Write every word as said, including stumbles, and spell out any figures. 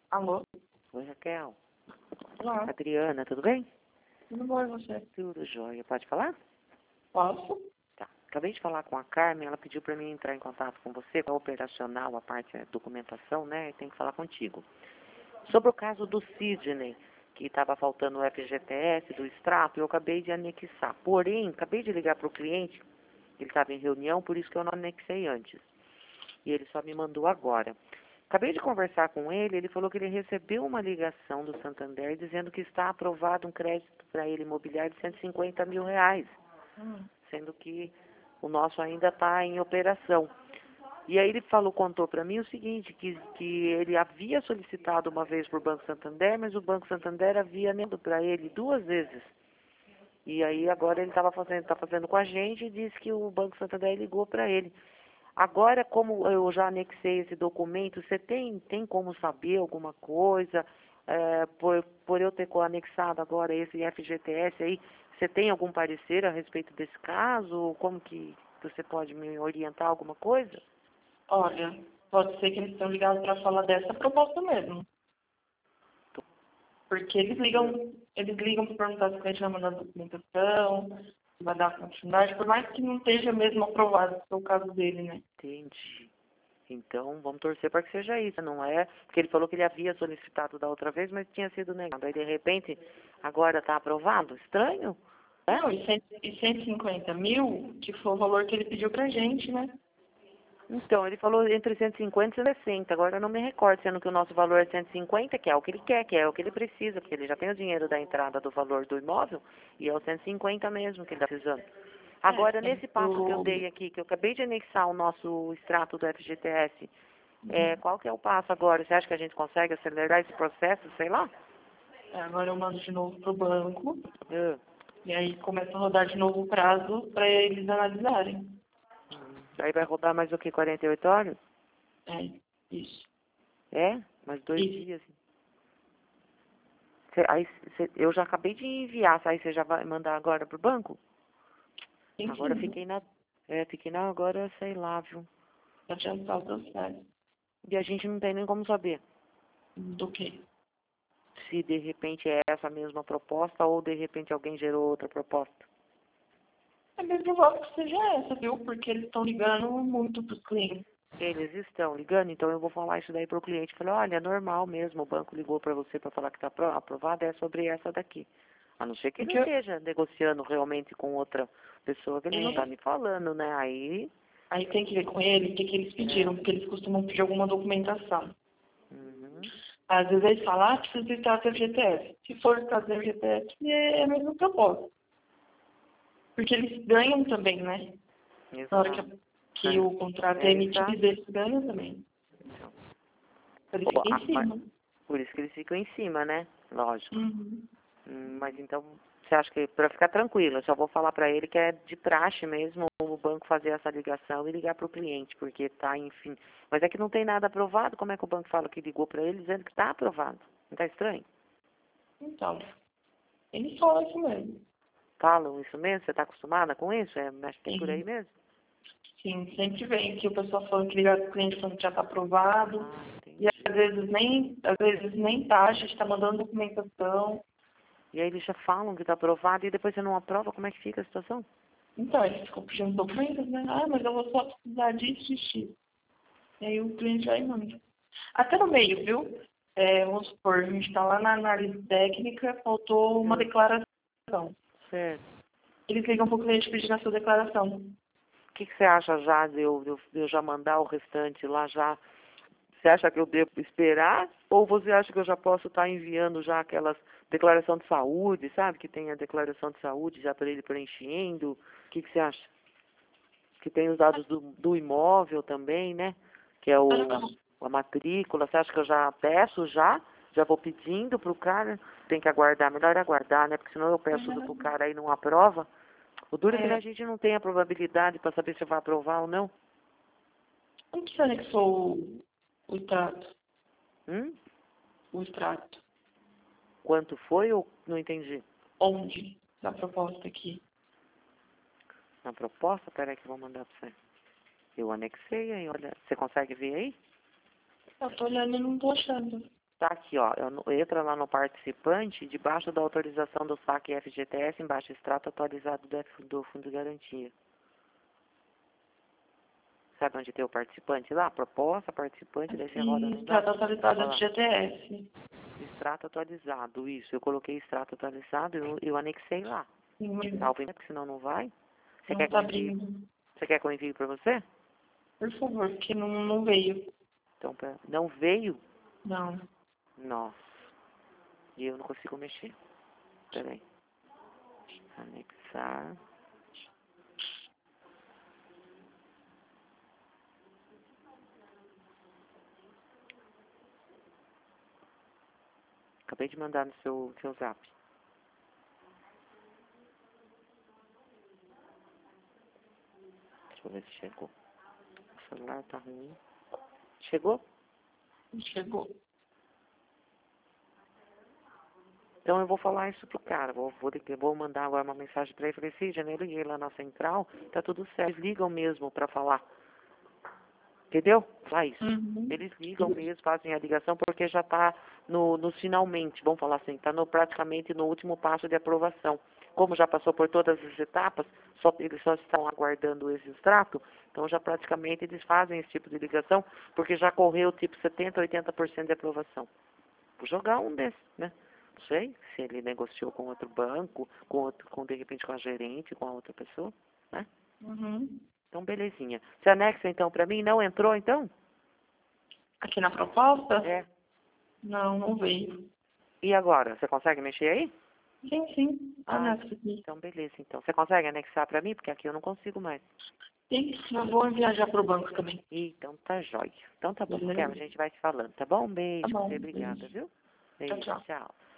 Alô? Oi, Raquel. Olá, Adriana, tudo bem? tudo bom e você? Tudo jóia. Pode falar? Posso? Tá. Acabei de falar com a Carmen, ela pediu para mim entrar em contato com você, com a operacional, a parte da documentação, né? E tem que falar contigo. Sobre o caso do Sidney, que estava faltando o F G T S, do extrato, eu acabei de anexar. Porém, acabei de ligar para o cliente, ele estava em reunião, por isso que eu não anexei antes. E ele só me mandou agora. Acabei de conversar com ele, ele falou que ele recebeu uma ligação do Santander dizendo que está aprovado um crédito para ele imobiliário de cento e cinquenta mil reais, Hum. sendo que o nosso ainda está em operação. E aí ele falou, contou para mim o seguinte, que, que ele havia solicitado uma vez para o Banco Santander, mas o Banco Santander havia negado para ele duas vezes. E aí agora ele estava fazendo, tá fazendo com a gente e disse que o Banco Santander ligou para ele. Agora, como eu já anexei esse documento, você tem, tem como saber alguma coisa, é, por, por eu ter anexado agora esse F G T S aí, você tem algum parecer a respeito desse caso? Como que você pode me orientar alguma coisa? Olha, pode ser que eles estão ligados para falar dessa proposta mesmo. Porque eles ligam, eles ligam para perguntar se a gente vai mandar documentação, se vai dar continuidade, por mais que não esteja mesmo aprovado, que é o caso dele, né? Entendi. Então, vamos torcer para que seja isso, não é? Porque ele falou que ele havia solicitado da outra vez, mas tinha sido negado. Aí, de repente, agora está aprovado? Estranho, né? Não, e cento e cento e cinquenta mil, que foi o valor que ele pediu pra gente, né? Então, ele falou entre cento e cinquenta e cento e sessenta. Agora eu não me recordo, sendo que o nosso valor é cento e cinquenta, que é o que ele quer, que é o que ele precisa, porque ele já tem o dinheiro da entrada do valor do imóvel, e é o cento e cinquenta mesmo que ele está precisando. Agora, É, nesse passo que eu o... dei aqui, que eu acabei de anexar o nosso extrato do F G T S, é, qual que é o passo agora? Você acha que a gente consegue acelerar esse processo, sei lá? é, agora eu mando de novo pro banco, Ah, e aí começa a rodar de novo o prazo para eles analisarem. hum. Aí vai rodar mais o que, quarenta e oito horas? É, isso. É? Mais dois Isso. dias. Cê, aí, cê, eu já acabei de enviar, aí você já vai mandar agora pro banco? Agora Enfim, fiquei na. É, fiquei na agora, sei lá, viu? adiantar o processo. E a gente não tem nem como saber Do que? se de repente é essa mesma proposta ou de repente alguém gerou outra proposta. É bem provável que seja essa, viu? Porque eles estão ligando muito pros clientes. Eles estão ligando, então eu vou falar isso daí pro cliente. Falei, olha, é normal mesmo, o banco ligou para você para falar que está aprovado, é sobre essa daqui. A não ser que ele Porque esteja negociando realmente com outra pessoa que ele não está é, me falando, né? Aí. aí tem que ver com ele o que, que eles É. pediram, porque eles costumam pedir alguma documentação. Uhum. Às vezes eles falam, ah, precisa do estado do F G T S. Se for o estado do F G T S, é a mesma proposta. Porque eles ganham também, né? Na hora Exato. que, que o contrato é É, emitido, exato. eles ganham também. Então, Então eles pô, ficam ah, em mas cima. por isso que eles ficam em cima, né? Lógico. Uhum. Hum, Mas então, você acha que, para ficar tranquilo, eu só vou falar para ele que é de praxe mesmo o banco fazer essa ligação e ligar para o cliente, porque tá, enfim. Mas é que não tem nada aprovado, como é que o banco fala que ligou para ele dizendo que está aprovado? Não tá estranho? Então, eles falam isso mesmo. Falam isso mesmo? Você está acostumada com isso? É, acho que é por aí Sim, mesmo? sim, sempre vem aqui o pessoal falando que ligar para o cliente falando que já está aprovado. Ah, E entendi. às vezes nem, às vezes nem tá, a gente está mandando documentação. E aí eles já falam que está aprovado e depois você não aprova, como é que fica a situação? Então, eles ficam pedindo documentos, né? Ah, mas eu vou só precisar disso e disso. E aí o cliente vai e manda. Até no meio, viu? É, vamos supor, a gente está lá na análise técnica, faltou uma Hum, declaração. certo. Eles ligam para o cliente pedindo a sua declaração. O que, que você acha já de eu, de eu de eu já mandar o restante lá já? Você acha que eu devo esperar? Ou você acha que eu já posso estar enviando já aquelas declaração de saúde, sabe? Que tem a declaração de saúde já para ele preenchendo. O que, que você acha? Que tem os dados do, do imóvel também, né? Que é Ah, o, não. a matrícula. Você acha que eu já peço já? Já vou pedindo pro cara? Tem que aguardar. Melhor aguardar, né? Porque senão eu peço tudo pro cara e não aprova. O duro é que a É, gente não tem a probabilidade para saber se vai aprovar ou não. como que você anexou o, o extrato? Hum? O extrato? Quanto foi? Eu não entendi. Onde? Na proposta aqui. Na proposta? Peraí que eu vou mandar pra você. Eu anexei aí, olha. Você consegue ver aí? Eu tô olhando e não tô achando. Tá aqui, ó. Eu, no- entra lá no participante, debaixo da autorização do saque F G T S, embaixo extrato atualizado do, F- do Fundo de Garantia. Sabe onde tem o participante lá? Proposta, participante, daí você roda no Sim, está atualizado Olha do lá. G T S. Extrato atualizado, isso. Eu coloquei extrato atualizado e eu, eu anexei lá. Sim, Salve, porque senão não vai. Você não quer que eu está envie? abrindo. Você quer que eu envie para você? Por favor, porque não, não veio. Então, pra- não veio? Não. Nossa. E eu não consigo mexer. Peraí. Anexar. Acabei de mandar no seu, seu zap. Deixa eu ver se chegou. O celular tá ruim. Chegou? Chegou. Então eu vou falar isso pro cara. Vou, vou, ligar- vou mandar agora uma mensagem pra ele. Falei, Cid, eu liguei lá na central, tá tudo certo. Eles ligam mesmo pra falar. Entendeu? Faz isso. Uhum. Eles ligam mesmo, fazem a ligação, porque já está no, no finalmente, vamos falar assim, está no, praticamente no último passo de aprovação. Como já passou por todas as etapas, só, eles só estão aguardando esse extrato, então já praticamente eles fazem esse tipo de ligação, porque já correu tipo setenta, oitenta por cento de aprovação. Vou jogar um desses, né? Não sei se ele negociou com outro banco, com, outro, com de repente com a gerente, com a outra pessoa, né? Uhum. Então, belezinha. Você anexa então para mim? Não entrou então? Aqui na proposta? É. Não, não veio. E agora? Você consegue mexer aí? Sim, sim. Ah, Anexa aqui. então beleza, então. Você consegue anexar para mim? Porque aqui eu não consigo mais. Sim, eu vou viajar pro banco também. Ih, então tá jóia. Então tá bom, Beleza? Kelly, a gente vai se falando, tá bom? Um Tá beijo pra bom. você, obrigada, Beijo. viu? Tchau, Beijo, tchau. tchau.